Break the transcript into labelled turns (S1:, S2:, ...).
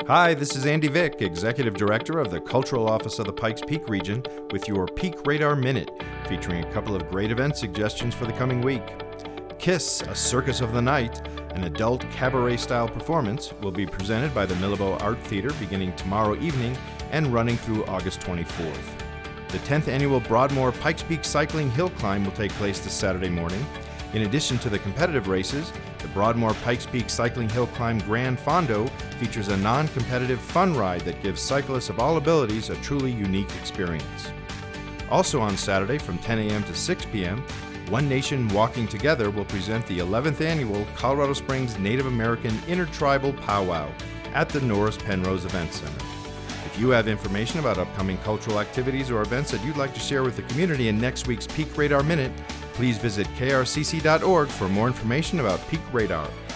S1: Hi, this is Andy Vick, Executive Director of the Cultural Office of the Pikes Peak region, with your Peak Radar Minute, featuring a couple of great event suggestions for the coming week. KISS, a Circus of the Night, an adult cabaret-style performance, will be presented by the Millabo Art Theater beginning tomorrow evening and running through August 24th. The 10th annual Broadmoor Pikes Peak Cycling Hill Climb will take place this Saturday morning. In addition to the competitive races, the Broadmoor Pikes Peak Cycling Hill Climb Grand Fondo features a non-competitive fun ride that gives cyclists of all abilities a truly unique experience. Also on Saturday from 10 a.m. to 6 p.m., One Nation Walking Together will present the 11th annual Colorado Springs Native American Intertribal Powwow at the Norris Penrose Event Center. If you have information about upcoming cultural activities or events that you'd like to share with the community in next week's Peak Radar Minute, please visit krcc.org for more information about Peak Radar.